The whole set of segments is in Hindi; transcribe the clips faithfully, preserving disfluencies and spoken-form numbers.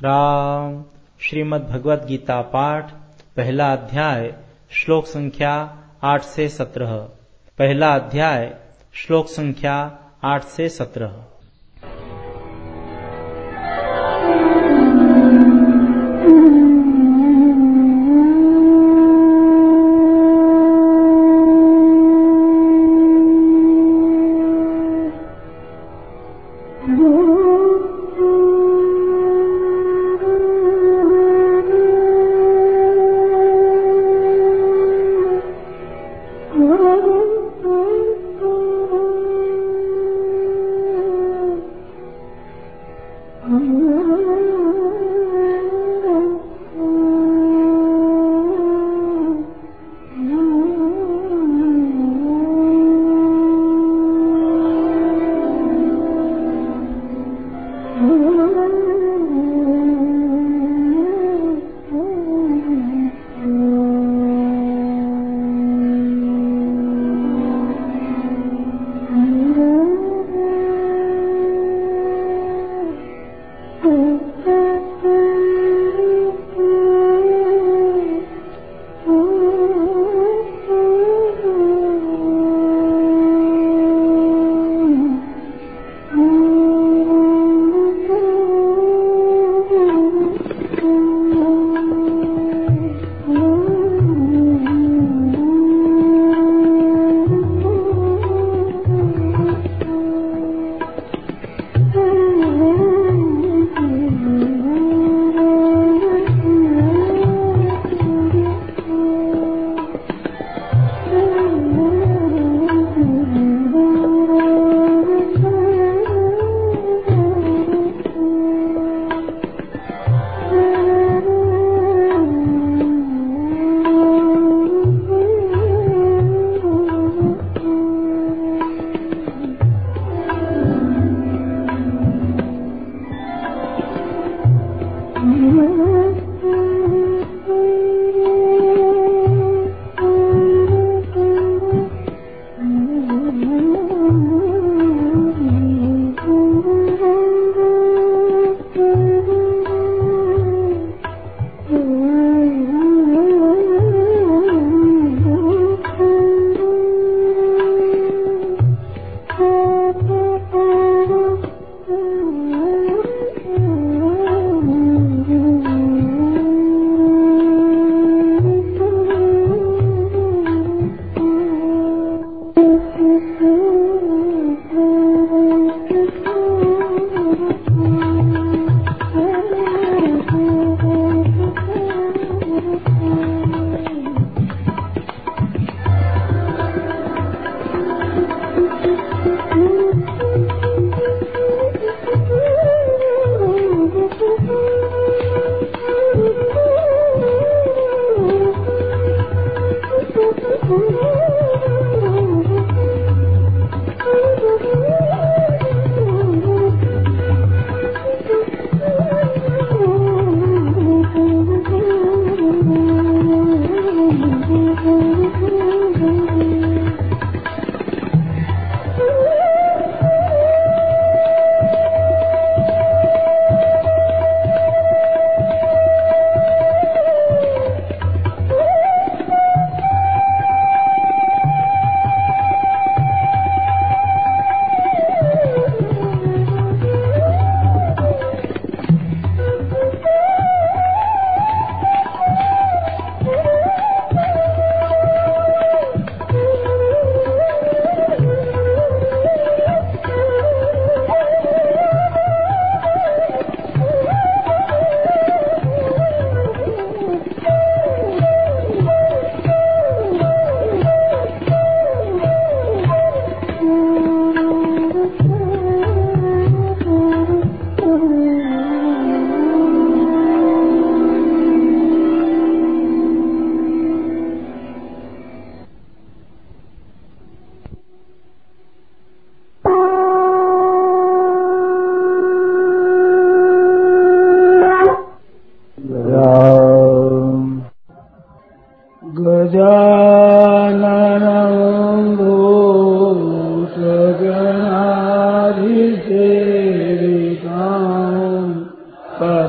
राम। श्रीमद् भगवद गीता पाठ, पहला अध्याय, श्लोक संख्या आठ से सत्रह। पहला अध्याय, श्लोक संख्या आठ से सत्रह।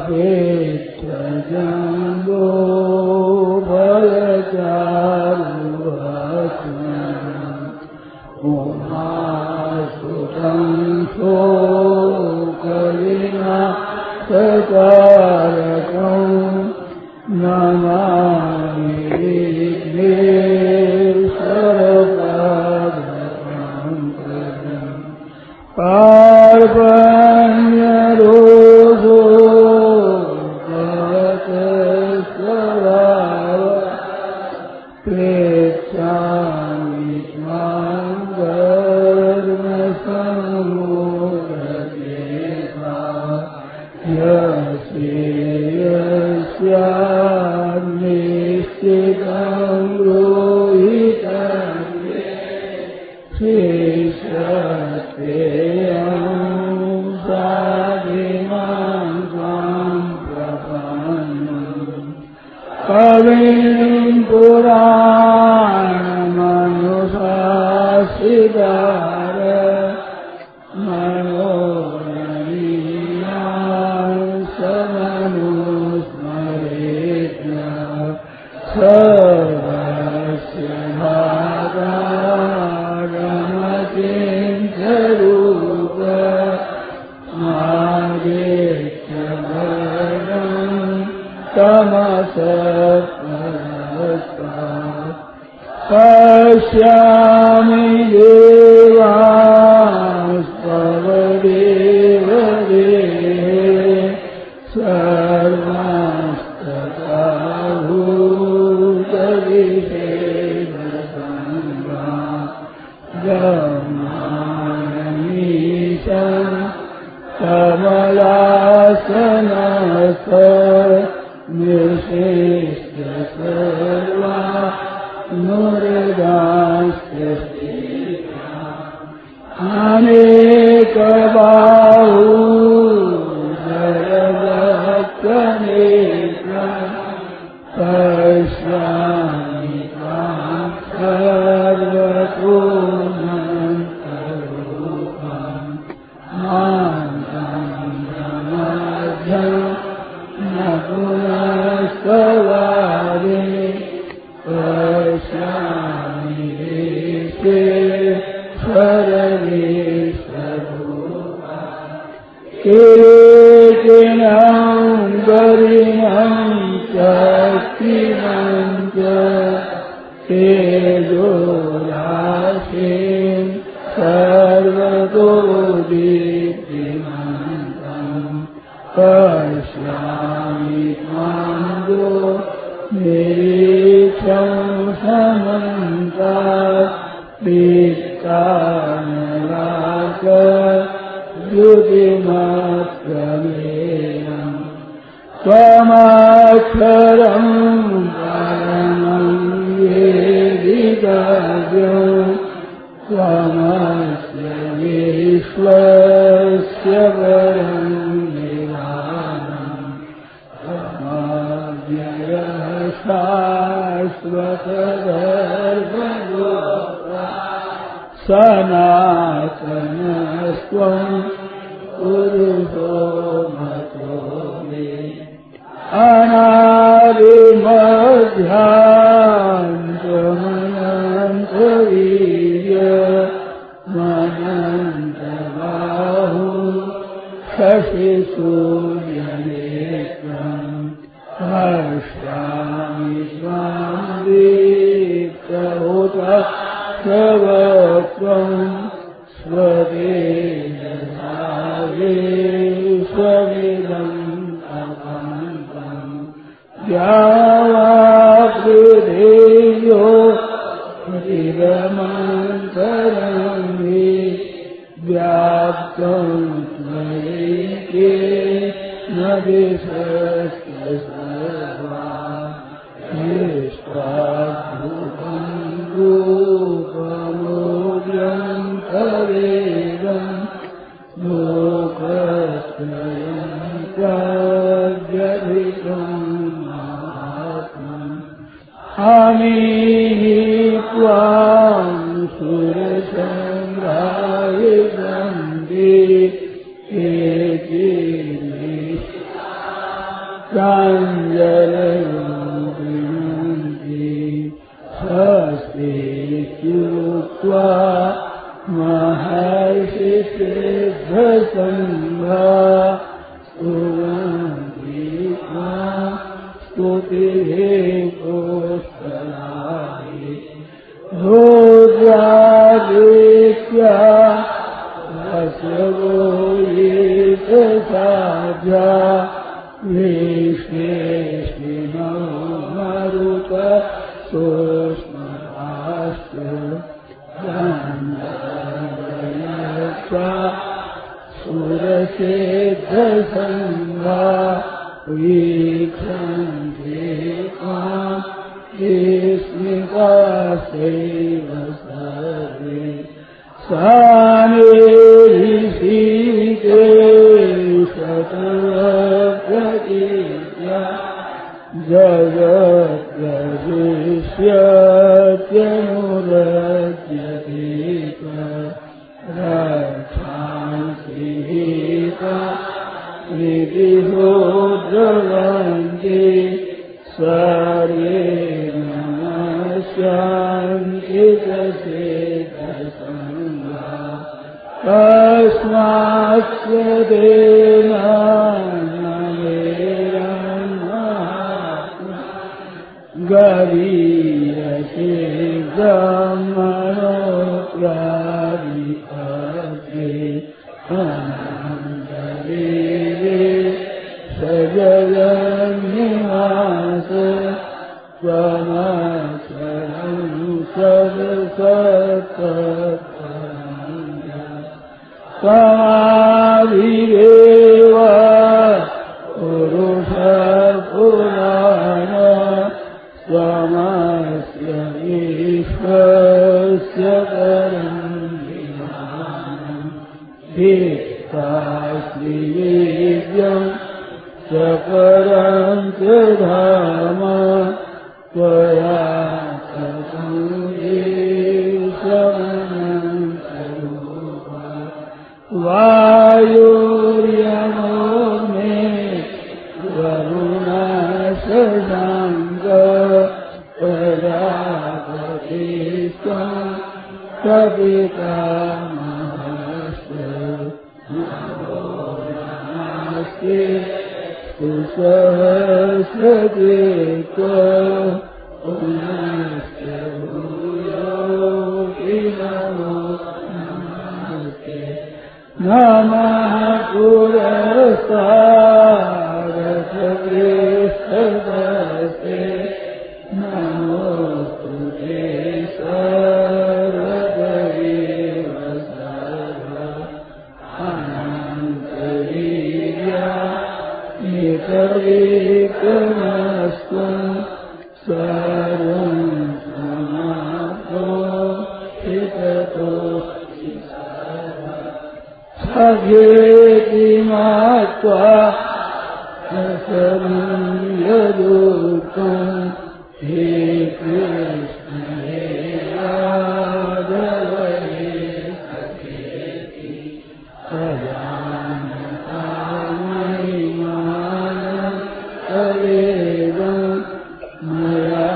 જંબો ભયચારુ ઉમાસુતં શોકવિના સકારકં નમામિ વિઘ્નેશ્વરપાદપંકજં પાર્વણ્યરોધો ભક્તસ્વભાવ પ્રેક્ષામિ ત્વાં ધર્મસંમોહદેવા યસ્યાનિશ્ચિतं રોહિतं શેષસ્તેયં સાધિમાં ત્વાં પ્રપન્નં કવિં પુરાણમનુશાસિતાર મનોરણીયાં સમનુસ્મરેત્ય સર્વસ્ય ભાગારમચિંતરૂપ માગેત્યવરં તમસત્પરસ્તા પશ્યામિ દેવાસ્તવદેવ દેહે સર્વાસ્તતા ભૂતવિષેદસંગા જમાનમીશં કમલાસનસ્થ નિશિષ્ટ સર્વા મુરદાસ્ય અનેકબાહુ જયદત્તનેત્રં પશ્યામિ ત્વાં સર્વતોમંતરૂપં માન્तं બ્રહ્મધ્યં ન પુનસ્તવાદે પશ્યામિ વિશ્વેશ્વરવિશ્વરૂપં કિરીટિनं ગરિમં શક્તિમં ચ તેજોરાશિં સર્વતો દીપ્તિમન્तं પશ્યામિ ત્વાં નિરીક્ષં સમન્તાत् દીપ્તાનલાક દ્યુતિમત્પ્રમેયં ત્વમક્ષરં પરમં વેદિતવ્યં ત્વમસ્ય વિશ્વસ્ય પરં નિધાનम् ત્વમવ્યયઃ શાશ્વતધર્મગોપ્તા સનાતનસ્ત્વં પુરુષો મતો મે અનાદિમધ્યાંતમનંતવીર્ય મનંતબાહુ શશિસૂર્યનેત્રં પશ્યામિ ત્વાં દીપ્તહોતા સવત્વં સ્વતેજસા વિશ્વમિદં તપન્तं દ્યાવાપૃથિવ્યો દિગમંતરં हि व्याप्तं त्वयैकेन दिशश्च सर्वा निष्पाद्भुतं रूपमोऽव्यं तवेदं लोकत्रयं तद्व्यधिकं महात्मम् अमीहि त्वां सुरसङ्घाय सन्ति एके प्राञ्जलयोगिनन्ति स्वस्तीत्युक्त्वा महर्षिसिद्धसङ्घा स्तुवन्ति त्वां स्तुतिः पुष्कराणि रुद्रादित्या वसवो ये साध्या विश्वेश्विनो मरुत सोष्मरास्तु गन्धर्वयक्षा सुरसिद्धसङ्घा वीक्षन्ते त्वां विस्मितास्तेव सर्वे सानिरीशतप्रतीत्या जगत्प्रविश्यत्यनुरज्यते रक्षांसि हिता प्रीतिहो द्रवन्ति सर्वे नमस्यान्ति तस्मात् तेन गरीयसे ब्रह्मणोऽप्रादिपते अनन्तवीरे सजगन्निवास त्वमक्षरं सदसत्तत्परं त्वमादिदेव पुरुषपुराण त्वमस्य विश्वस्य परं विधानं धिक्कास्ति वेद्यं च परं च धाम त्वया ततं वायुर्यमो मे वरुणशशाङ्क प्रजापतिस्त्वं सपितामहश्च नमस्ते सुसहस्रकृत्व पुनश्च भूयोऽपि नमो नमस्ते नमः पुरस्तादसकृष्टदस्ते नमोस्तुते सर्वदेव सर्व अनन्तवीर्या नितविक्रमस्त्वं सर्वं समाप्तो हिततो सखेति मात्वा रसनं यदुक्तं हे कृष्ण हे राघव हे सखेति सजानता महिमानं तवेदं मया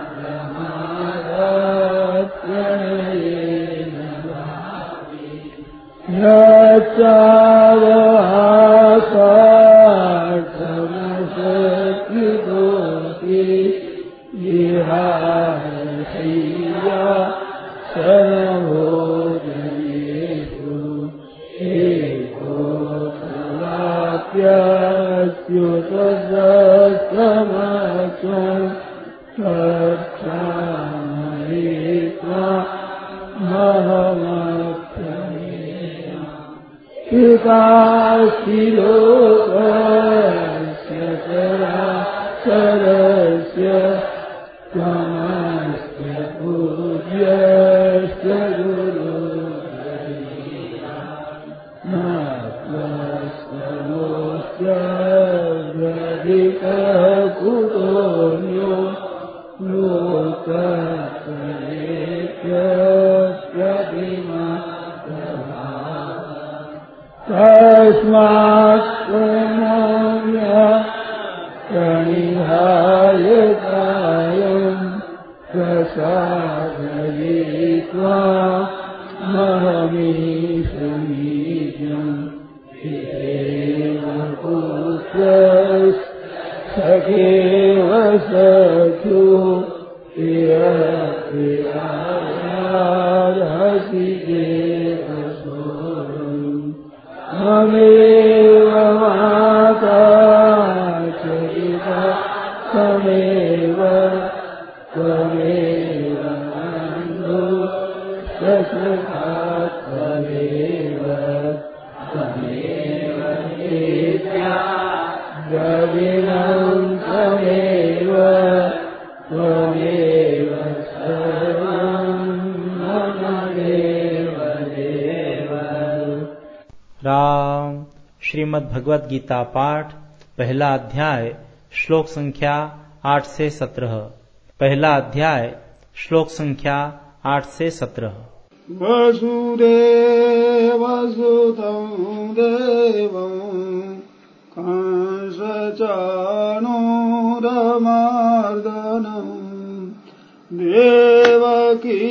प्रमादात् प्रणयेन यच्चावहासार्थमशक्तितोऽपि विहारशय्या सर्वभोजनेषु एकोऽप्याच्युतसमत्वं तच्छामहि त्वामहमप्यमे पितासि लोकस्य चराचरस्य त्वमस्य पूज्यश्च गुरुर्गरीया न त्वस्मोऽस्त्यधिकः कुतोऽन्यो लोकत्रयेभ्यस्त्वभिमा तस्मात् प्रणम्य प्रणिधाय कायम् प्रसादयित्वा महमीशमीज्यम् पितेव पुत्रः सखेव सख्युः प्रियप्रियायार्हसि देवसोऽहम् ममेव माता च पिता त्वमेव त्वमेव बन्धुः सखा त्वमेव त्वमेव नित्या द्रविणं त्वमेव त्वमेव सर्वं मम देव देव। राम श्रीमद् भगवद गीता पाठ पहला अध्याय श्लोक संख्या आठ से सत्रह। पहला अध्याय श्लोक संख्या आठ से सत्रह। वसुदेवसुतं देवं कंसचाणूरमर्दनं देवकी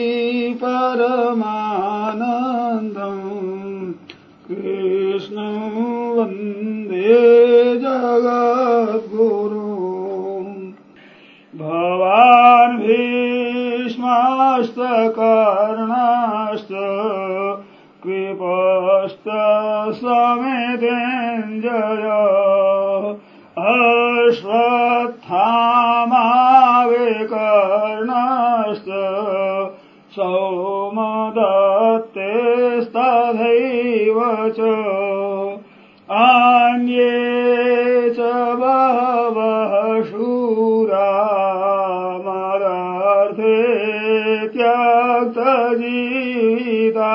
परमानन्दं कृष्णं वन्दे जगद्गुरुम्। भवान् भीष्मश्च कर्णश्च कृपश्च समेतेञ्जय अश्वत्थामा विकर्णश्च सौमदत्तेस्तथैव च अन्ये च बहवः शूरा मदर्थे त्यक्तजीविता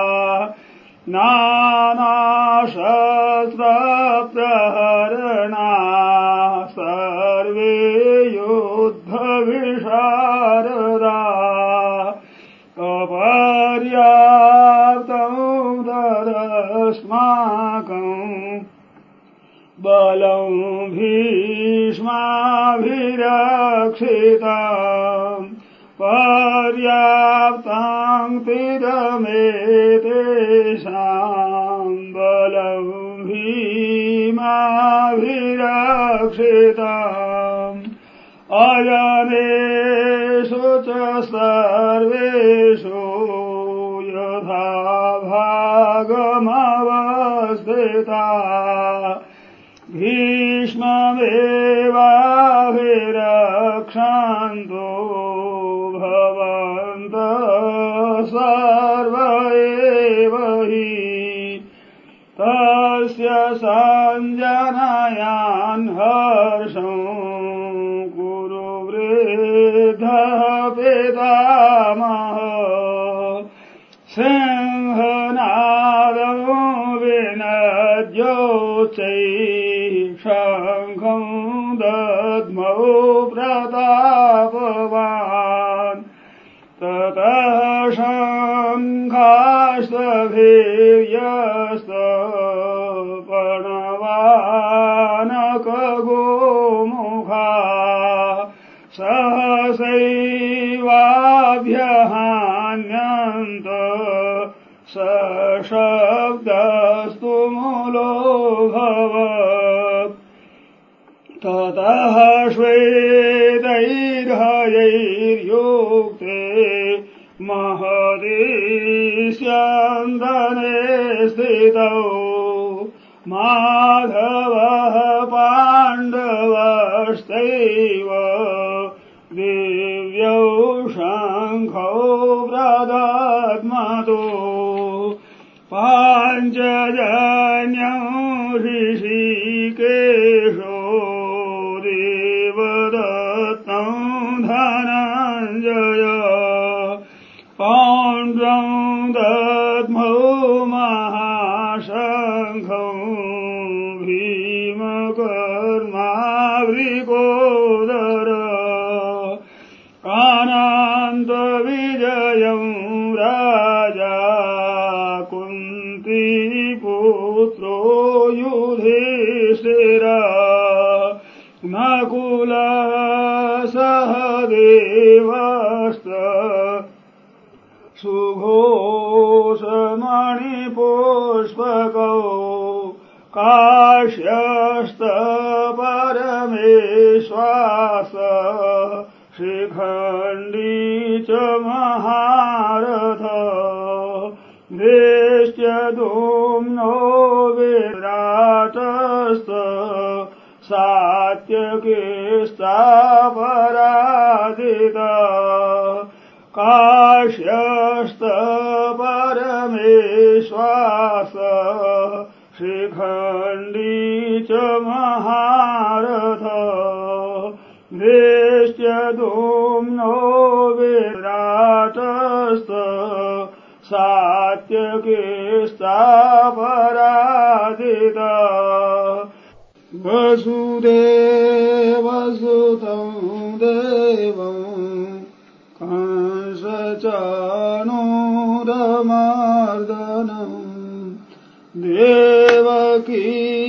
नानाशस्त्रप्रहरणा सर्वे युद्धविशारदा अपर्याप्तं तदस्माकम् बलं भीष्माभिरक्षितम् पर्याप्तं तिरमेतेषां बलं भीमाभिरक्षितम् अजनेषु च सर्वेषु यथा भागमवस्थिता भीष्ममेवाभिरक्षन्तु भवन्तः सर्व एव हि तस्य सञ्जनयान् हर्षं कुरु वृद्धः पितामहः सिंहनादं विनद्योच्चैः शङ्खं दद्मौ प्रतापवान् ततः शङ्खास्तभीर्यस्तपणवानकगोमुखा सहसैवाभ्यहान्यन्त सशब्दस्तु मूलोऽभवत् ततः श्वेतैर्हयैर्युक्ते महती स्यन्दने स्थितौ माधवः पाण्डवश्चैव दिव्यौ शङ्खौ प्रदद्मतो पाञ्चजन्यं ऋषिकेशो देवदत्तं धनञ्जय पौण्ड्रं दद्मौ महाशङ्खं भीमकर्मावृकोदर अनन्तविजयं राजा कुन्तीपुत्रो युधिष्ठिरः नकुलः सहदेवश्च सुघोषमणिपुष्पकौ काश्यस्त परमेश्वास शिखण्डी च महारथ दृष्ट्यधूम्नो विराटस्त सात्यकीस्तापराजिता काश्यस्त परमेश्वास शिखण्डी च महारथ दृष्ट्यधूम्नो विराटस्त सात्यकीस्तापराजिता वसुदेवसुतं देवम् कंसचाणूरमर्दनम् देवकी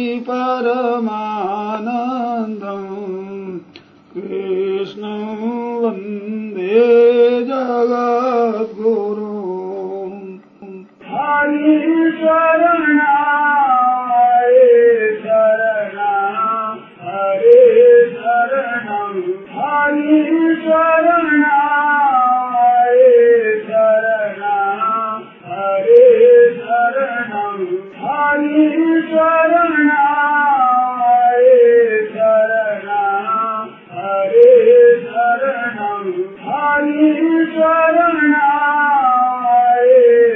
परमानन्दम् कृष्णं वन्दे जगद्गुरुम् हरि शरणाय शरणं हरि शरणं हरि शरणाय शरणं हरि शरणं हरि शरणाय शरणं हरि शरणं हरि शरणाय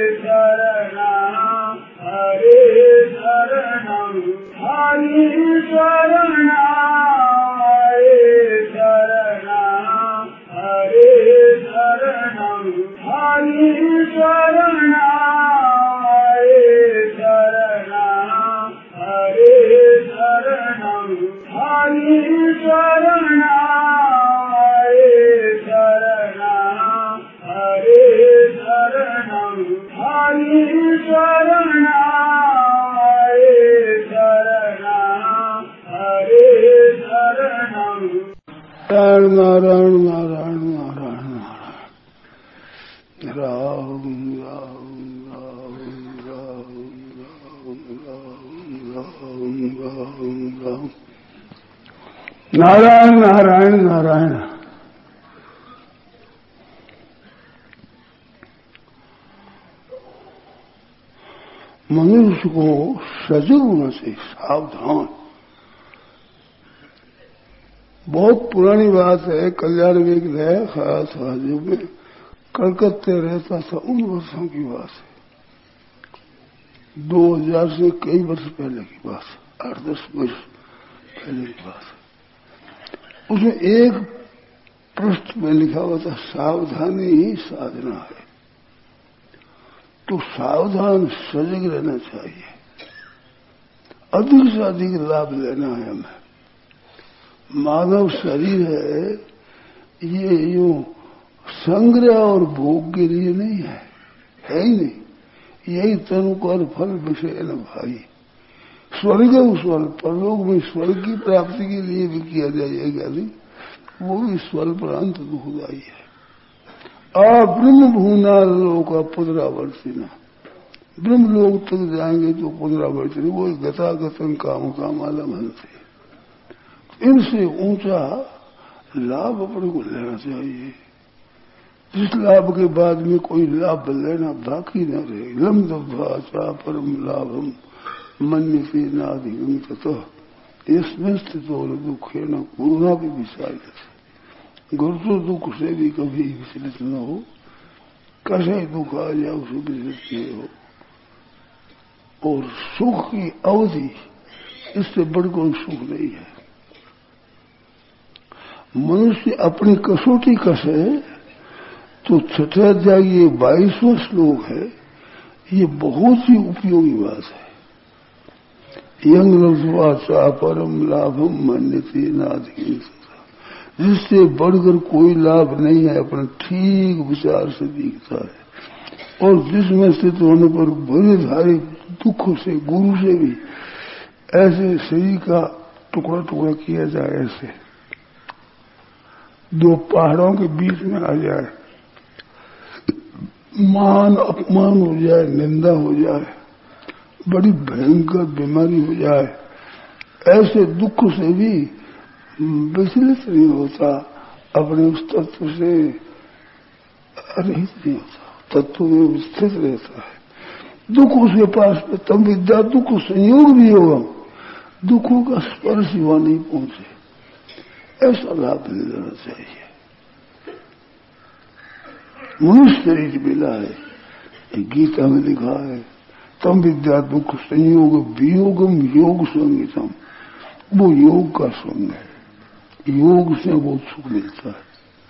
शरणं हरि शरणं हरि शरणाय शरणं हरि शरणं हरि शरणाय शरणं हरि शरणं हरि शरणाय शरणं हरि शरणं हरि शरणाय शरणं हरि शरणं नारायण नारायण नारायण नारायण राम राम राम राम राम राम राम नारायण नारायण नारायण। मनुष्य को सजग होना चाहिए, सावधान। बहुत पुरानी बात है, कल्याण विवेक नया खाया था जो मैं कलकत्ते रहता था उन वर्षों की बात है, दो हजार से कई वर्ष पहले की बात, आठ दस वर्ष पहले की बात। उसमें एक पृष्ठ में लिखा हुआ था सावधानी ही साधना है। तो सावधान सजग रहना चाहिए, अधिक से अधिक लाभ लेना है हमें। मानव शरीर है ये यूं संग्रह और भोग के लिए नहीं है, है ही नहीं। यही तनु कर फल विषय न भाई। स्वर्ग स्वर्ग परलोक में स्वर्ग की प्राप्ति के लिए भी किया जाएगा, नहीं वो भी स्वल्पांत दुखदायी है। आ ब्रह्म भूना लोक पुनरावर्ती न, ब्रह्म लोक तक जाएंगे तो पुनरावर्ती वो गता गतन काम कामाला मनते। इनसे ऊंचा लाभ अपने को लेना चाहिए, जिस लाभ के बाद में कोई लाभ लेना बाकी न रहे। लम दब्धा परम लाभम मन्यते नाधिगम ततः इसमें स्थितो दुखे न गुरुना भी विचार करते। गुरु तो दुख से भी कभी विचलित न हो, कैसे दुख आ जाए उसे विचलित नहीं हो। और सुख की अवधि इससे बढ़ कोई सुख नहीं है। मनुष्य अपनी कसौटी कसे तो छठे अध्याय ये बाईसवां श्लोक है, ये बहुत ही उपयोगी बात है। यंग लब्ध्वा परम लाभम मन्यते नाधिगम, जिससे बढ़कर कोई लाभ नहीं है, अपना ठीक विचार से दिखता है। और जिसमें स्थित होने पर बड़े भारी दुखों से, गुरु से भी ऐसे शरीर का टुकड़ा टुकड़ा किया जाए, ऐसे दो पहाड़ों के बीच में आ जाए, मान अपमान हो जाए, निंदा हो जाए, बड़ी भयंकर बीमारी हो जाए, ऐसे दुख से भी विचलित नहीं होता, अपने उस तत्व से रहित नहीं होता, तत्व में स्थित रहता है। दुख उसके पास में तब विद्या दुख संयोग भी होगा, दुखों का स्पर्श हुआ नहीं पहुंचे, ऐसा लाभ नहीं लेना चाहिए। मनुष्य शरीर मिला है, गीता में लिखा है, तम विद्या दुख संयोग वियोगम योग संगीतम, वो योग का संग है, योग से वो सुख मिलता है।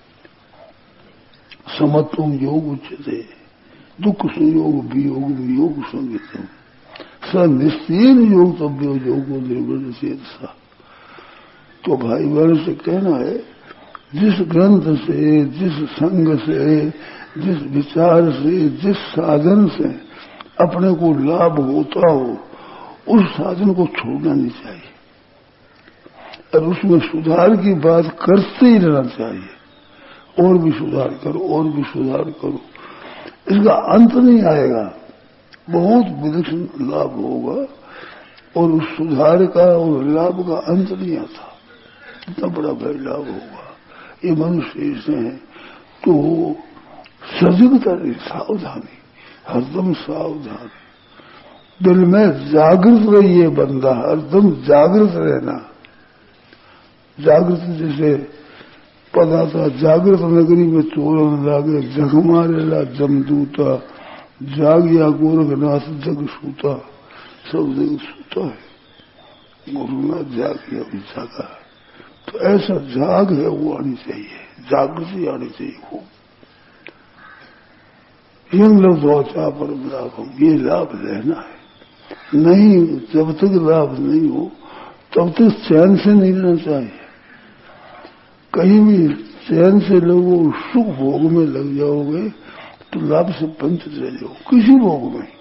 समत्वम योग उच्चते, दुख संयोग वियोग योग संगीतम, स निश्चयन योग तब्यो योगो निर्वर्ण सा। तो भाई बहन से कहना है, जिस ग्रंथ से, जिस संग से, जिस विचार से, जिस साधन से अपने को लाभ होता हो, उस साधन को छोड़ना नहीं चाहिए और उसमें सुधार की बात करते ही रहना चाहिए। और भी सुधार करो, और भी सुधार करो, इसका अंत नहीं आएगा, बहुत विलक्षण लाभ होगा और उस सुधार का और लाभ का अंत नहीं आता, इतना बड़ा भाई लाभ होगा। ये मनुष्य से है तो सजगता नहीं, सावधानी, हरदम सावधानी, दिल में जागृत रहिए बंदा, हरदम जागृत रहना। जागृत जैसे पदा था, जागृत नगरी में चोरन लागे, जग मारेला जमदूता, जागिया गोरखनाथ जग सूता, सब जग सूता है, गोरखनाथ जागिया भी जागा है। तो ऐसा जाग है वो आनी चाहिए, जागृति आनी चाहिए वो। यंग लब्धोचा पर लाभम, ये लाभ लेना है, नहीं जब तक लाभ नहीं हो तब तक चैन से नहीं लेना चाहिए। कहीं भी चैन से लोगों सुख भोग में लग जाओगे तो लाभ से वंचित रह जाओ, किसी भोग में।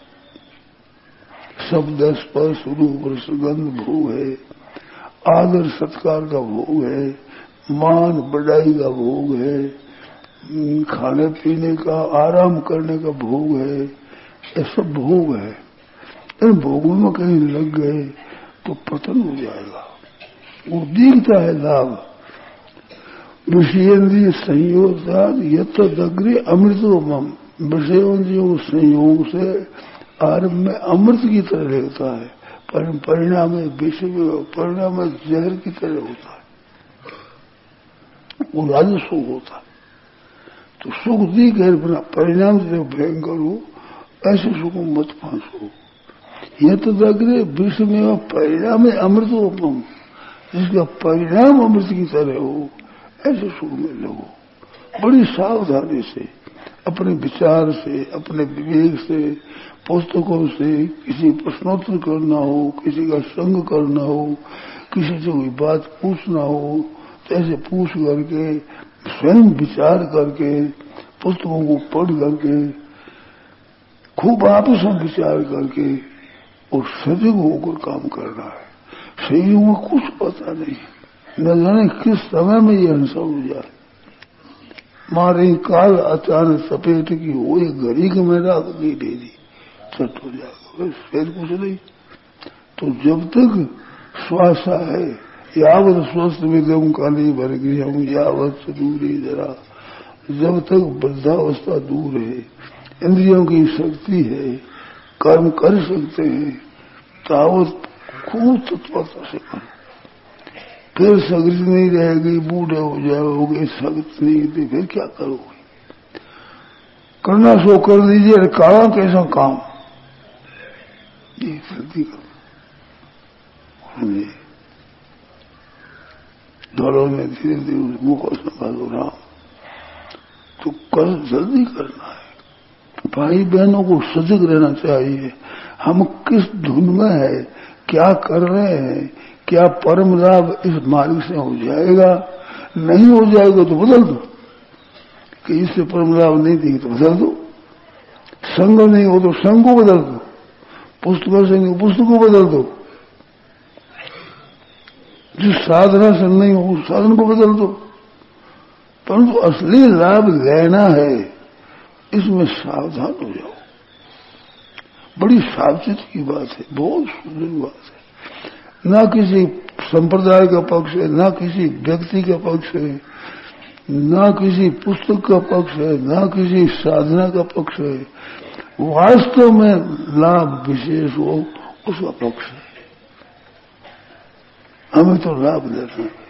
शब्द स्पर्श रूप सुगंध भोग है, आदर सत्कार का भोग है, मान बढ़ाई का भोग है, खाने पीने का, आराम करने का भोग है, ये सब भोग है। इन भोगों में कहीं लग गए तो पतन हो जाएगा। वो दिखता है लाभ, विषयेंद्रिय संयोग यथग्रे अमृतोपम, विषयों संयोग से आरंभ में अमृत की तरह रहता है, पर परिणाम में विष परिणाम में जहर की तरह होता है, वो राजस्व होता है। तो सुख दी गैर बना परिणाम से भयंकर हो, ऐसे सुख मत फांसो। यह तो दग्रे विष में परिणाम में अमृतोपम, जिसका परिणाम अमृत की तरह हो, ऐसे सुख में लगो। बड़ी सावधानी से, अपने विचार से, अपने विवेक से, पुस्तकों से किसी प्रश्नोत्तर करना हो, किसी का संग करना हो, किसी से कोई बात पूछना हो, तो ऐसे पूछ करके, स्वयं विचार करके, पुस्तकों को पढ़ करके, खूब आपस में विचार करके और सजग होकर काम करना है। शरीरों में कुछ पता नहीं, न जाने किस समय में ये हिंसा हो जाए। मारे काल अचानक सपेट की हो, घड़ी के में रात की डेरी चट हो जाएगा, फिर कुछ नहीं। तो जब तक श्वासा है, यावत स्वस्थ विदम काली भर गई हम, यावत दूरी जरा, जब तक वृद्धावस्था दूर है, इंद्रियों की शक्ति है, कर्म कर सकते हैं, तावत खूब तत्परता से करो। फिर सगत नहीं रहेगी, बूढ़े हो जाओगे, सगत नहीं थी, फिर क्या करोगे? करना सो कर दीजिए, काला कैसा काम, ये जल्दी करो। दौड़ों में धीरे धीरे उस मुख को संभालो राम, तो कल जल्दी करना है। भाई बहनों को सजग रहना चाहिए, हम किस धुन में है, क्या कर रहे हैं, क्या परम लाभ इस मार्ग से हो जाएगा, नहीं हो जाएगा तो बदल दो, कि इससे परम लाभ नहीं देगी तो बदल दो। संग नहीं हो तो संग को बदल दो, पुस्तकों से नहीं पुस्तक को बदल दो। जिस साधना से नहीं हो उस साधन को बदल दो, परंतु असली लाभ लेना है, इसमें सावधान हो जाओ। बड़ी सावचेती की बात है, बहुत सुंदर बात है। ना किसी संप्रदाय का पक्ष है, ना किसी व्यक्ति का पक्ष है, ना किसी पुस्तक का पक्ष है, ना किसी साधना का पक्ष है। वास्तव में लाभ विशेष हो उसका पक्ष है। हमें तो लाभ लेना है।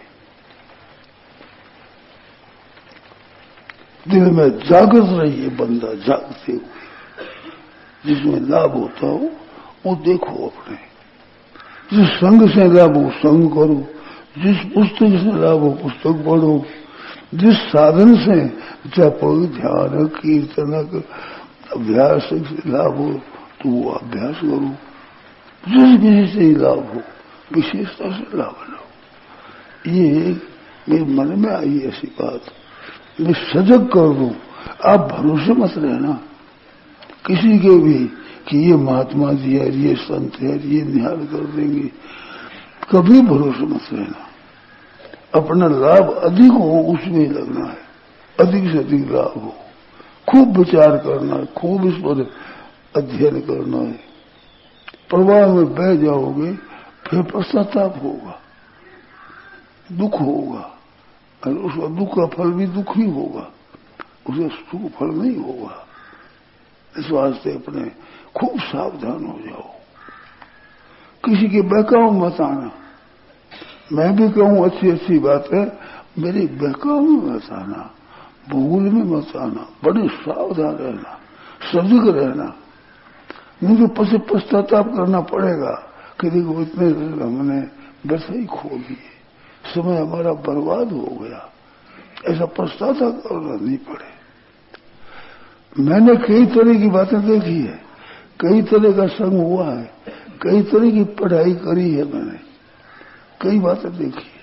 दिल में जागृत रहिए बंदा, जागते हुए जिसमें लाभ होता हो वो देखो अपने। जिस संग से लाभ हो संग करो, जिस पुस्तक से लाभ हो पुस्तक पढ़ो, जिस साधन से जप ध्यान कीर्तन अभ्यास से लाभ हो तो वो अभ्यास करो। जिस किसी से ही लाभ हो विशेषता से लाभ लो। ये मेरे मन में आई ऐसी बात, मैं सजग कर दूं। आप भरोसे मत रहना किसी के भी कि ये महात्मा जी है, ये संत है, ये निहाल कर देंगे। कभी भरोसे मत रहना। अपना लाभ अधिक हो उसमें ही लगना है, अधिक से अधिक लाभ हो। खूब विचार करना है, खूब इस पर अध्ययन करना है। प्रवाह में बह जाओगे फिर पश्चाताप होगा, दुख होगा, और उसका दुख का फल भी दुख ही होगा, उसका सुख फल नहीं होगा। इस वास्ते अपने खूब सावधान हो जाओ। किसी के बहकाव मत आना। मैं भी कहूं अच्छी अच्छी बात है, मेरे बहकाव में मत आना, भूल में मत आना। बड़े सावधान रहना, सजग रहना। नहीं तो पश्च पश्चाताप करना पड़ेगा कि देखो इतने हमने व्यर्थ ही खो दिए, समय हमारा बर्बाद हो गया। ऐसा पश्चाताप करना नहीं पड़े। मैंने कई तरह की बातें देखी है, कई तरह का संग हुआ है, कई तरह की पढ़ाई करी है, मैंने कई बातें देखी है।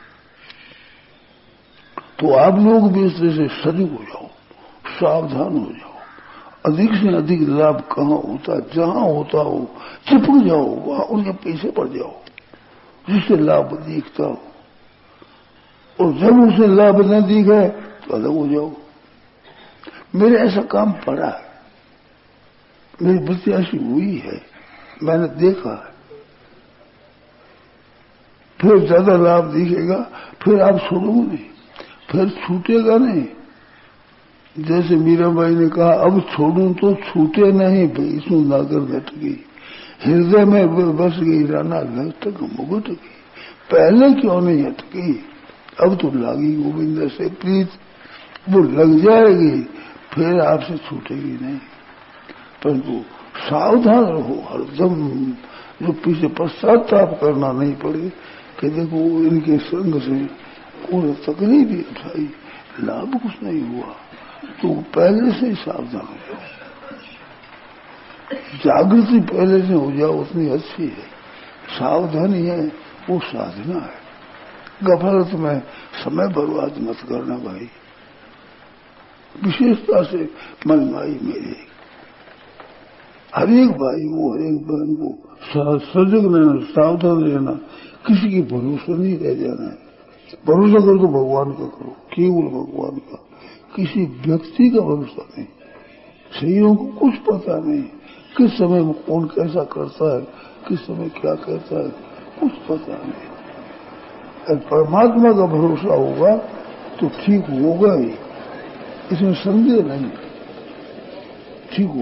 तो आप लोग भी इस तरह से सजग हो जाओ, सावधान हो जाओ। अधिक से अधिक लाभ कहाँ होता है, जहां होता हो चिपक जाओ, वहां उनके पीछे पड़ जाओ जिससे लाभ दिखता हो। और जब उसे लाभ न दिखे तो अलग हो जाओ। मेरे ऐसा काम पड़ा है, मेरी वृत्ति ऐसी हुई है, मैंने देखा है। फिर ज्यादा लाभ दिखेगा फिर आप छोड़ोगे नहीं, फिर छूटेगा नहीं। जैसे मीराबाई ने कहा अब छोड़ूं तो छूटे नहीं, इसमें नागर घट गई, हृदय में बस गई, राना लग तक मुगट गई। पहले क्यों नहीं हटकी, अब तो लागी गोविंद से प्रीत, वो लग जाएगी फिर आपसे छूटेगी नहीं। परंतु सावधान रहो हरदम, जो पीछे पश्चाताप करना नहीं पड़े कि देखो इनके संग से पूरे तकलीफ भी उठाई, लाभ कुछ नहीं हुआ। तो पहले से ही सावधान हो जाओ, जागृति पहले से हो जाओ, उतनी अच्छी है। सावधानी है वो साधना है। गफलत में समय बर्बाद मत करना भाई। विशेषता से मनमाई मेरे हर एक भाई को, हर एक बहन को सजग रहना, सावधान रहना, किसी की भरोसा नहीं रह जाना है। भरोसा करो तो भगवान का करो, केवल भगवान का, किसी व्यक्ति का भरोसा नहीं। शरीरों को कुछ पता नहीं, किस समय में कौन कैसा करता है, किस समय क्या कहता है, कुछ पता नहीं। अगर परमात्मा का भरोसा होगा तो ठीक होगा ही, इसमें संदेह नहीं, ठीक हो।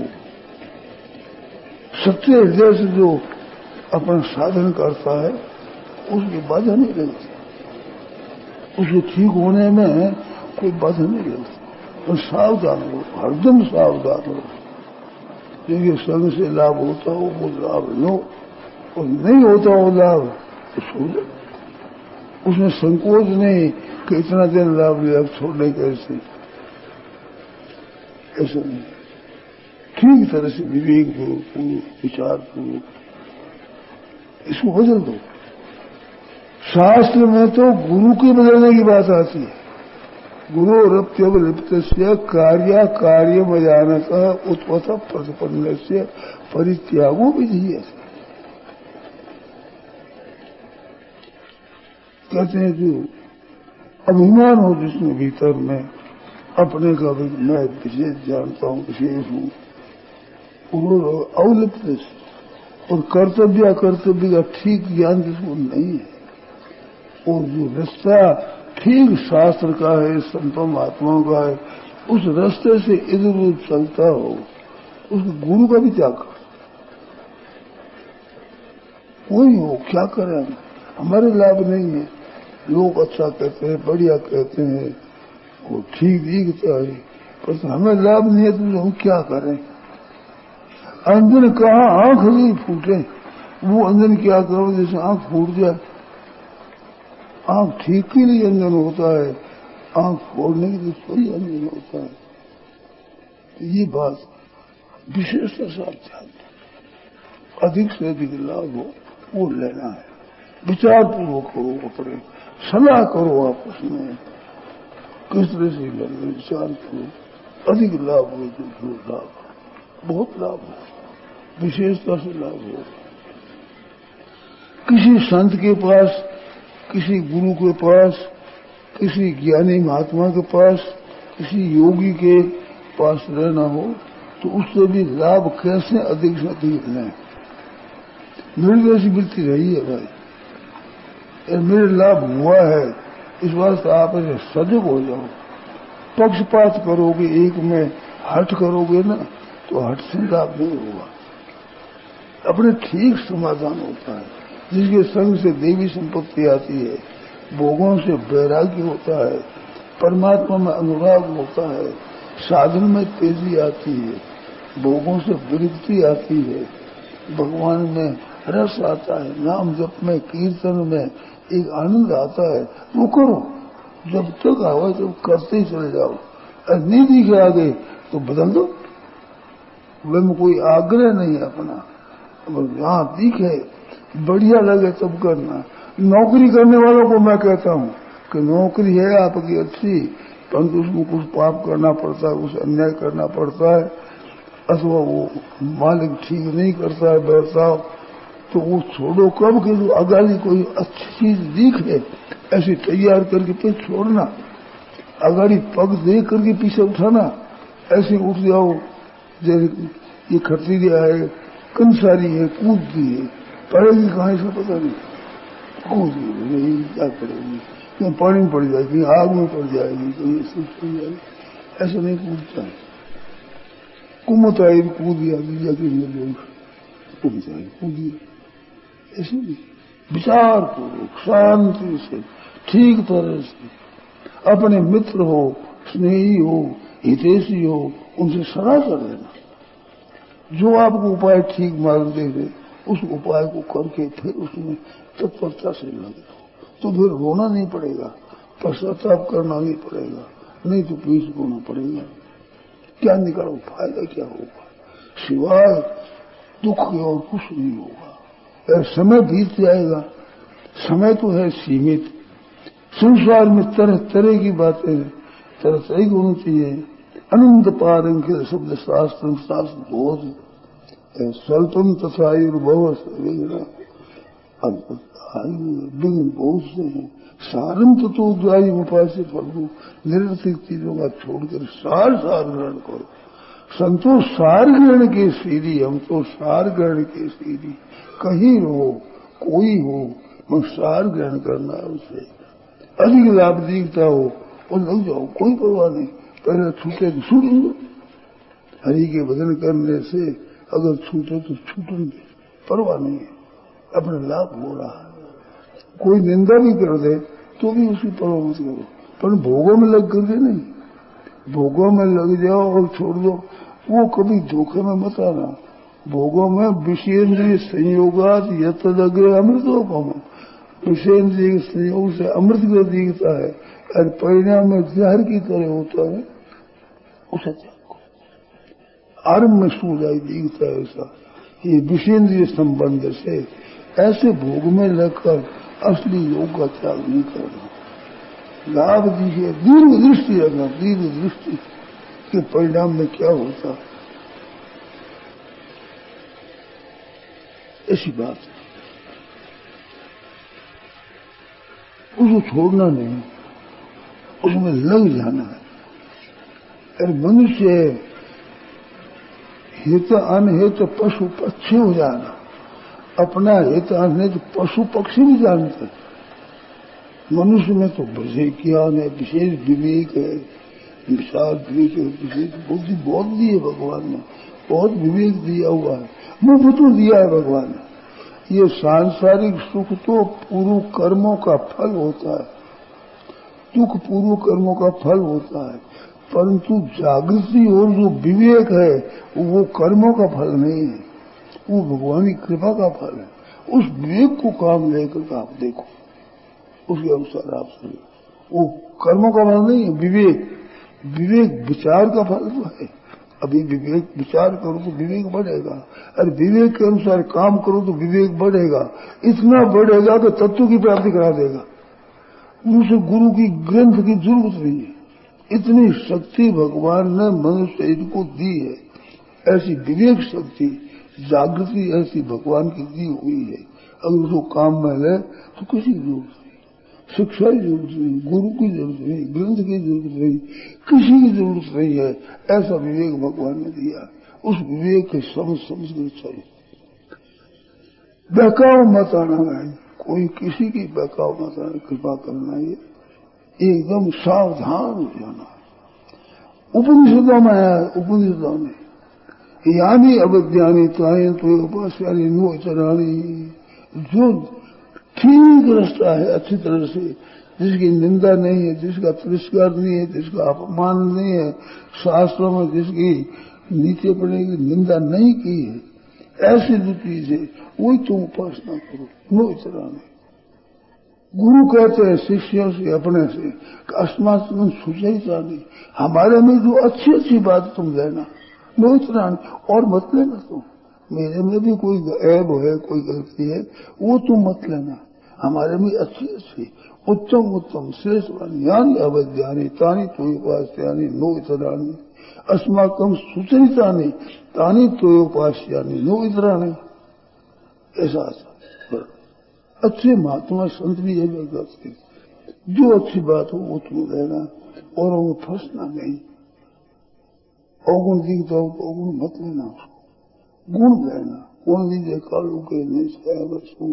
सच्चे हृदय से जो अपना साधन करता है उसकी बाधा नहीं लगती, उसके ठीक होने में कोई बाधा नहीं लगती। और सावधान हो, हरदम सावधान हो। क्योंकि संग से लाभ होता हो वो लाभ लो, और नहीं होता हो लाभ तो छोड़ दो। उसमें संकोच नहीं कि इतना दिन लाभ लिया छोड़ने कैसे, ऐसा नहीं। ठीक तरह से विवेक पूर्वक विचार पूर्वक इसको बदल दो। शास्त्र में तो गुरु की बदलने की बात आती है। गुरु रप्यवलिप्त से कार्य कार्य बजानक उत्पथ प्रतिपन्न से परित्यागो विधीय। कहते हैं जो अभिमान हो जिसमें भीतर में अपने का भी मैं विशेष जानता हूँ, विशेष हूँ, वो अवलिप्त है। और कर्तव्य कर्तव्य का ठीक ज्ञान जिसको नहीं है, और जो रास्ता ठीक शास्त्र का है, संतों महात्माओं का है, उस रास्ते से इधर उधर चलता हो, उस गुरु का भी त्याग कर। कोई हो क्या करें, हमारे लाभ नहीं है। लोग अच्छा कहते हैं, बढ़िया कहते हैं, वो ठीक दिखता है, पर हमें लाभ नहीं है तो हम क्या करें। अंजन कहा आंख नहीं फूटे, वो अंजन क्या करो जैसे आंख फूट जाए। आंख ठीक के लिए अंजन होता है, आंख फोड़ने के लिए कोई अंजन होता है। तो ये बात विशेषता से आप ध्यान दो, अधिक से अधिक लाभ हो वो लेना है। विचार पूर्वक करो, अपने सलाह करो आपस में, किस तरह से लेना, विचार करो, अधिक लाभ हो तो लाभ, बहुत लाभ हो, विशेषता से लाभ हो। किसी संत के पास, किसी गुरु के पास, किसी ज्ञानी महात्मा के पास, किसी योगी के पास रहना हो तो उससे भी लाभ कैसे अधिक से अधिक लें। मेरी जैसी वृत्ति रही है भाई, मेरे लाभ हुआ है, इस वास्ते आप ऐसे सजग हो जाओ। पक्षपात करोगे, एक में हट करोगे ना, तो हट से लाभ नहीं होगा। अपने ठीक समाधान होता है। जिसके संग से देवी संपत्ति आती है, भोगों से वैराग्य होता है, परमात्मा में अनुराग होता है, साधन में तेजी आती है, भोगों से विरक्ति आती है, भगवान में रस आता है, नाम जप में, कीर्तन में एक आनंद आता है, वो करो। जब तक आवा तब करते ही चले जाओ। और नहीं दिखे आगे तो बदल दो। वे में कोई आग्रह नहीं है अपना, जहां दिखे बढ़िया लगे तब करना। नौकरी करने वालों को मैं कहता हूं कि नौकरी है आपकी अच्छी, परंतु उसमें कुछ पाप करना पड़ता है, कुछ अन्याय करना पड़ता है, अथवा वो मालिक ठीक नहीं करता है बर्ताव, तो वो छोड़ो। कब के जो अगाली कोई अच्छी चीज दिखे ऐसे तैयार करके फिर छोड़ना, अगाड़ी पग दे करके पीछे उठाना, ऐसे उठ जाओ जैसे ये खतीरिया है, कंसारी है, कूदती है, पड़ेगी कहाँ से पता नहीं, कूदी नहीं, क्या करेगी, कहीं पानी में पड़ जाएगी, आग में पड़ जाएगी, कहीं ऐसे पड़ जाएगी, ऐसा नहीं कूदता है। कुमत आई कूद गया, जाके लोग कुमत आई कूदी, ऐसे नहीं। विचार पूर्वक शांति से ठीक तरह से अपने मित्र हो, स्नेही हो, हितैषी हो, उनसे सलाह कर लेना। जो आपको उपाय ठीक मानते हैं उस उपाय को करके फिर उसमें तत्परता से लगे, तो फिर रोना नहीं पड़ेगा, पश्चाताप करना नहीं पड़ेगा, नहीं तो पीछ रोना पड़ेगा। क्या निकालो, फायदा क्या होगा, सिवाय दुख के और कुछ नहीं होगा। समय बीत जाएगा, समय तो है सीमित। संसार में तरह तरह की बातें हैं, तरह तरह की होनी चाहिए। अनंत पारंकित शब्द शास्त्र शास्त्र बोध स्वल्पम तथा भव विघ्न बहुत से हैं। सारम तो द्वाई उपाय से फलू, निरर्थिक चीजों का छोड़कर सार सार ग्रहण करो। संतोष सार ग्रहण के सीधी, हम तो सार ग्रहण के सीधी। कहीं हो, कोई हो, मैं सार ग्रहण करना है, उसे अधिक लाभ दिखता हो और लग जाओ, कोई परवाह नहीं। पहले छूटे तो छूटन दो, हरि के भजन करने से अगर छूटे तो छूटन दे, परवाह नहीं है, अपना लाभ हो रहा है। कोई निंदा भी कर दे तो भी उसकी परवाह मत करो, पर भोगों में लग करके नहीं, भोगों में लग जाओ और छोड़ दो, वो कभी धोखे में मत आना। भोगों में विषेन्द्रिय संयोगात यतद अग्रे अमृतोपम, विषेन्द्रिय के संयोग से अमृत को दिखता है और परिणाम में जहर की तरह होता है, उसे त्याग को आरंभ में सूझाई दिखता है। ऐसा ये विषेन्द्रिय संबंध से ऐसे भोग में लगकर असली योग का त्याग नहीं करना। लाभ दीजिए, दीर्घ दृष्टि रखना, दीर्घ दृष्टि के परिणाम में क्या होता, ऐसी बात है। उसको छोड़ना नहीं, उसमें लग जाना है। अरे मनुष्य हित अनहित पशु पक्षी हो जाना, अपना हित अनहित पशु पक्षी भी जानते हैं। मनुष्य में तो विशेष ज्ञान है, विशेष विवेक है, विशाल विवेक है, विशेष बुद्धि बहुत दी है भगवान ने, बहुत विवेक दिया हुआ है, मुफ्त तो दिया है भगवान ने। ये सांसारिक सुख तो पूर्व कर्मों का फल होता है, दुख पूर्व कर्मों का फल होता है, परंतु जागृति और जो विवेक है वो कर्मों का फल नहीं है, वो भगवान की कृपा का फल है। उस विवेक को काम लेकर आप देखो, उसके अनुसार आप चलिए। वो कर्मों का फल नहीं है, विवेक विवेक विचार का फल तो है। अभी विवेक विचार करो तो विवेक बढ़ेगा, और विवेक के अनुसार काम करो तो विवेक बढ़ेगा, इतना बढ़ेगा कि तत्व की प्राप्ति करा देगा। उसे गुरु की ग्रंथ की जरूरत नहीं है, इतनी शक्ति भगवान ने मनुष्य को दी है। ऐसी विवेक शक्ति जागृति ऐसी भगवान की दी हुई है। अगर उसको काम में ले तो किसी की जरूरत नहीं, शिक्षा की जरूरत नहीं, गुरु की जरूरत नहीं, ग्रंथ की जरूरत नहीं, किसी की जरूरत नहीं है। ऐसा विवेक भगवान ने दिया, उस विवेक के समझ समझ कर चाहिए। बहकाव मत आना है, कोई किसी की बहकाव मत आना, कृपा करना है, एकदम सावधान हो जाना। उपनिषदों में है, उपनिषदों में यानी अवज्ञानी तायन तो उपास्यानी नो चरानी, जो ठीक रास्ता है अच्छी तरह से, जिसकी निंदा नहीं है, जिसका तिरस्कार नहीं है, जिसका अपमान नहीं है, शास्त्रों में जिसकी नीचे पड़ने की निंदा नहीं की है, ऐसी जो चीज है वही तुम उपासना करो। नो चरानी गुरु कहते हैं शिष्यों से अपने से, अस्मात् तुम सुचरिता नहीं, हमारे में जो अच्छी अच्छी बात तुम लेना, नो इतना और मत लेना। तुम मेरे में भी कोई ऐब है, कोई गलती है, वो तुम मत लेना, हमारे में अच्छी अच्छी उत्तम उत्तम श्रेष्ठ यानी अवज्ञानी तानी तोयोपास्यानी नो इतरानी, अस्माकम सुचरितानी तानी तोयोपास्यानी नो इतरानी। ऐसा अच्छे महात्मा संत भी ये कहते हैं, जो अच्छी बात हो वो तुम लेना और वो फंसना नहीं। अवगुण दिखता हो तो अवगुण मत लेना, उसको गुण लेना। कौन लीजिए कालू के नहीं सुन।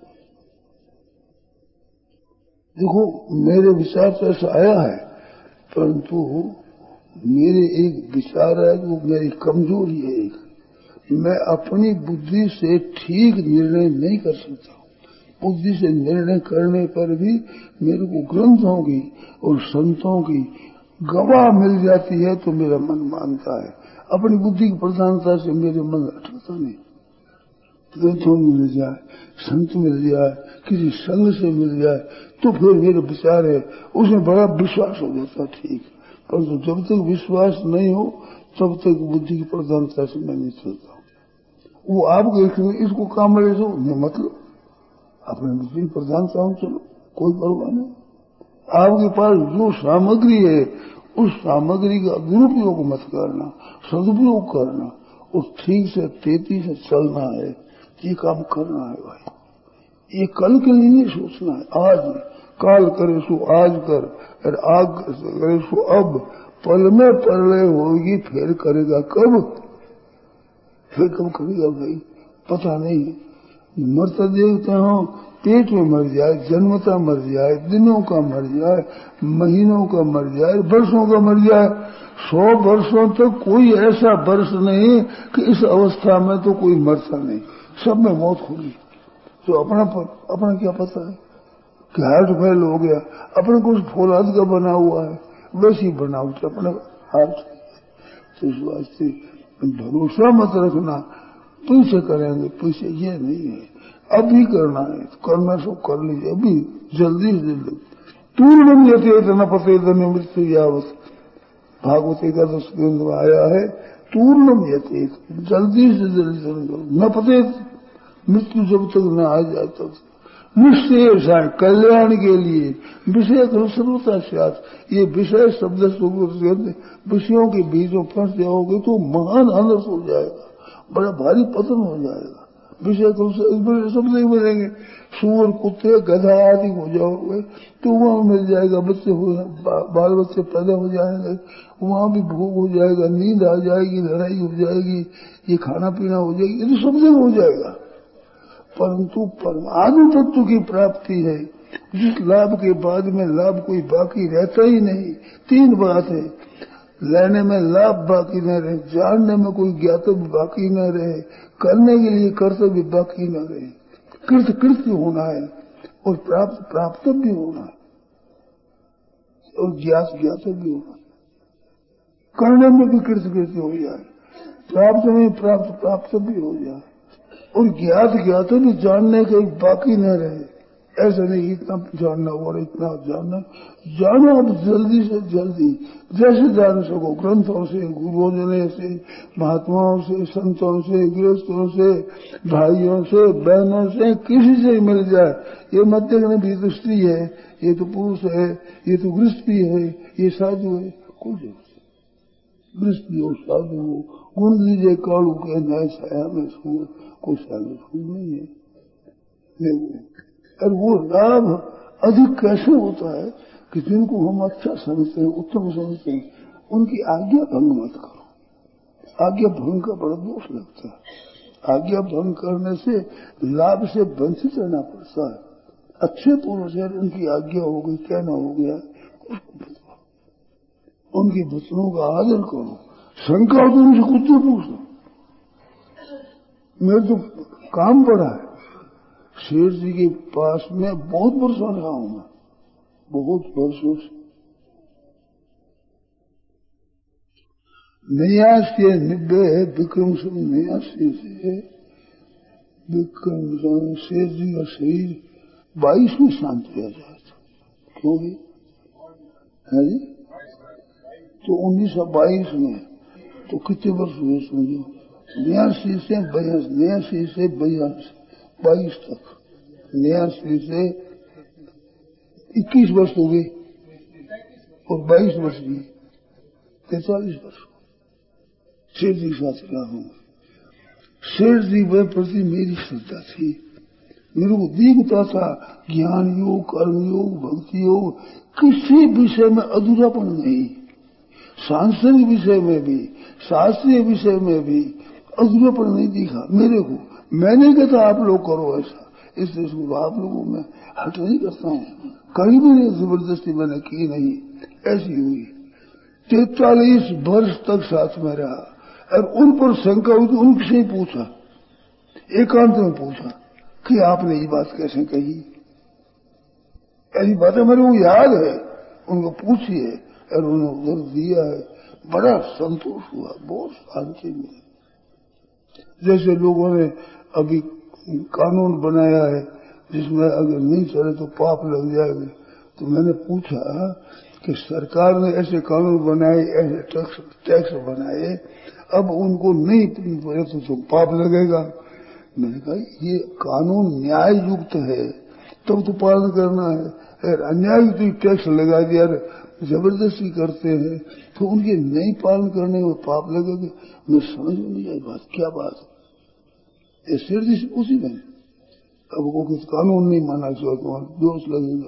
देखो मेरे विचार से ऐसा आया है, परंतु मेरे एक विचार है वो मेरी कमजोरी है। एक मैं अपनी बुद्धि से ठीक निर्णय नहीं कर सकता। बुद्धि से निर्णय करने पर भी मेरे को ग्रंथों की और संतों की गवाह मिल जाती है तो मेरा मन मानता है। अपनी बुद्धि की प्रधानता से मेरे मन अटकता नहीं। ग्रंथों में मिल जाए, संत मिल जाए, किसी संग से मिल जाए तो फिर मेरे विचार है उसमें बड़ा विश्वास हो जाता, ठीक। परंतु जब तक विश्वास नहीं हो तब तक बुद्धि की प्रधानता से मैं नहीं चलता। वो आप देखेंगे इसको काम ले दो, मतलब अपने बुद्धि की प्रधानता हो, चलो कोई परवाह नहीं। आपके पास जो सामग्री है उस सामग्री का दुरुपयोग मत करना, सदुपयोग करना, उस ठीक से तेजी से चलना है, ये काम करना है भाई। ये कल के लिए नहीं सोचना है, आज काल करे सो आज कर, और आग करे सो अब, पल में प्रलय होगी फिर करेगा कब, फिर कब करेगा भाई पता नहीं। मरता देखते हो पेट में मर जाए, जन्मता मर जाए, दिनों का मर जाए, महीनों का मर जाए, वर्षों का मर जाए, सौ वर्षों तक कोई ऐसा वर्ष नहीं कि इस अवस्था में तो कोई मरता नहीं, सब में मौत होगी। तो अपना अपना क्या पता है कि हार्ट फेल हो गया, अपने को फौलाद का बना हुआ है, वैसी बनाओ अपना हार्ट। तो इस वास्ते भरोसा मत रखना पैसे करेंगे, पैसे ये नहीं है, अभी करना है, करना सो कर लीजिए अभी, जल्दी से जल्दी। पूर्णम यतेत न पतेत मृत्यु यावत, भागवत एकादश ग्रंथ में आया है, पूर्णम यतेत, जल्दी से जल्दी न पतेत, मृत्यु जब तक न आ जाए तब तक निश्चय है कल्याण के लिए विषय सर्वता साथ। ये विषय शब्द विषयों के बीच में फंस जाओगे तो महान अनर्थ हो जाएगा, बड़ा भारी पतन हो जाएगा। विषय तो सब नहीं मिलेंगे। सूअर, कुत्ते, गधा आदि हो जाओगे तो वहां मिल जाएगा, बच्चे हो, बाल बच्चे पैदा हो जाएंगे, वहां भी भोग हो जाएगा, नींद आ जाएगी, लड़ाई हो जाएगी, ये खाना पीना हो जाएगी, ये तो सब जगह हो जाएगा। परंतु परमाणु तत्व की प्राप्ति है, जिस लाभ के बाद में लाभ कोई बाकी रहता ही नहीं। तीन बात है, लेने में लाभ बाकी न रहे, जानने में कोई ज्ञातव्य बाकी न रहे, करने के लिए कर्तव्य बाकी न रहे, कृत कृत्य होना है और प्राप्त प्राप्तव्य होना है और ज्ञात ज्ञातव्य होना है। करने में भी कृत कृत्य हो जाए, प्राप्त में प्राप्त प्राप्तव्य हो जाए और ज्ञात ज्ञातव्य जानने के बाकी न रहे। ऐसा नहीं इतना जानना और इतना जानना, जानो अब जल्दी से जल्दी, जैसे जान सको, ग्रंथों से, गुरुजनों से, महात्माओं से, संतों से, गृहस्थों से, भाइयों से, बहनों से, किसी से मिल जाए। ये मत देखने भी तो स्त्री है, ये तो पुरुष है, ये तो गृहस्थ भी है, ये साधु है, कोई गृहस्थ हो, साधु हो, गुण दीजिए कालू के नए छाया में सो, कोई साधु नहीं है। नहीं, और वो लाभ अधिक कैसे होता है कि जिनको हम अच्छा समझते हैं, उत्तम समझते हैं, उनकी आज्ञा भंग मत करो। आज्ञा भंग का बड़ा दोष लगता है। आज्ञा भंग करने से लाभ से वंचित रहना पड़ता है। अच्छे पुरुष है, उनकी आज्ञा हो गई, क्या ना हो गया, उनके वचनों का आदर करो। शंका हो तो उनसे कुछ पूछो। मेरे तो काम पड़ा है, शेर जी के पास में बहुत वर्षों रहा हूं मैं, बहुत वर्षों से। नयासी निब्बे विक्रम सन नयासी से विक्रम सन शेर जी का शरीर बाईस में शांत किया जाए था। क्यों है जी? तो उन्नीस सौ बाईस में तो कितने वर्ष हुए समझो? नयासी से बयास, नयासी से बयास बाईस तक, नयासी से इक्कीस वर्ष हो गए और बाईस वर्ष भी तैतालीस वर्ष शेर जी के साथ रहा हूं। शेर जी वे प्रति मेरी श्रद्धा थी, मेरे को दीखता था ज्ञान योग, कर्म योग, भक्ति योग, किसी विषय में अधूरापन नहीं। सांसारिक विषय में भी, शास्त्रीय विषय में भी अधूरापन नहीं दिखा मेरे को। मैंने कहता आप लोग करो ऐसा, इसलिए इसको आप लोगों में हट नहीं करता हूं, कहीं भी नहीं, जबरदस्ती मैंने की नहीं। ऐसी हुई तैतालीस वर्ष तक साथ में रहा और उन पर शंका हुई तो उनसे ही पूछा, एकांत में पूछा कि आपने ये बात कैसे कही। ऐसी बातें मेरे को याद है, उनको पूछिए और उन्होंने उत्तर दिया है। बड़ा संतोष हुआ, बहुत शांति मिली। जैसे लोगों ने अभी कानून बनाया है जिसमें अगर नहीं चले तो पाप लग जाएगा, तो मैंने पूछा कि सरकार ने ऐसे कानून बनाए, ऐसे टैक्स टैक्स बनाए, अब उनको नहीं पड़े तो, तो पाप लगेगा। मैंने कहा ये कानून न्याय युक्त है तब तो पालन करना है, अगर अन्याय युक्त टैक्स लगा दिया, जबरदस्ती करते हैं तो उनके नहीं पालन करने में पाप लगेगा। मैं समझ में नहीं आई बात, क्या बात है? ये शेर जी से पूछी मैंने, अब वो कुछ कानून नहीं माना तो दोष लगेगा।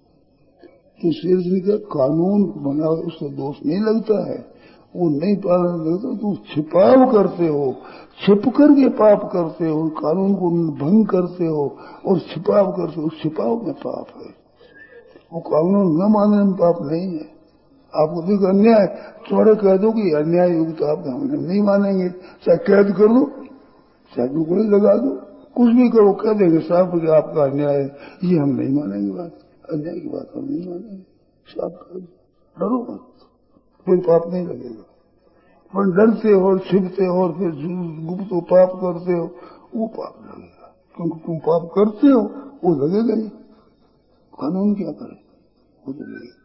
तो शेर जी का कानून बना उससे दोष नहीं लगता है, वो नहीं पालन लगता, तुम छिपाव करते हो, छिप करके पाप करते हो, कानून को भंग करते हो और छिपाव करते हो, छिपाव में पाप है। वो कानून न मानने में पाप नहीं है। आपको देखो अन्याय थोड़े कह दो कि अन्याय युक्त तो आप हम नहीं मानेंगे, चाहे कैद कर दो, चाहे गोली लगा दो, कुछ भी करो, कह देंगे साहब कि आपका अन्याय है, ये हम नहीं मानेंगे, बात अन्याय की बात हम नहीं मानेंगे, साफ कर दो, डरो मत, कोई पाप नहीं लगेगा। पर डरते हो, छिपते हो और फिर गुप्त पाप करते हो, वो पाप लगेगा, क्योंकि तुम पाप करते हो वो लगेगा ही। कानून क्या करे, वो तो लगेगा।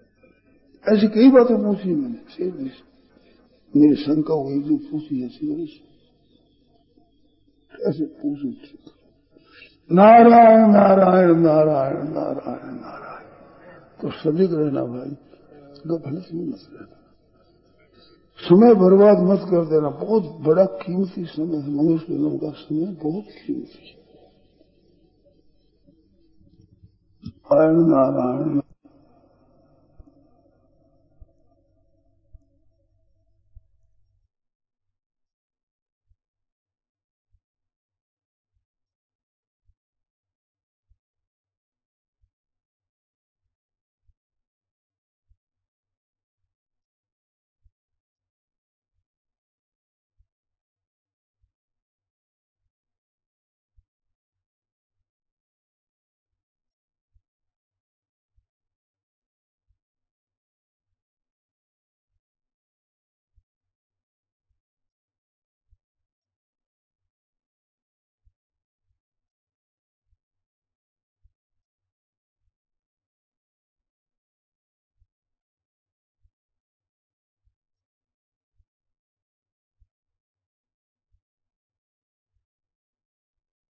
ऐसी कई बातें पूछी मैंने शेर जी से, मेरी शंका हुई जो पूछी ऐसी मेरी ऐसे पूछी, नारायण नारायण नारायण नारायण नारायण। तो सजग रहना भाई, गलत में मत रहना। समय बर्बाद मत कर देना, बहुत बड़ा कीमती समय है। मनुष्य जन्म का समय बहुत कीमती है। नारायण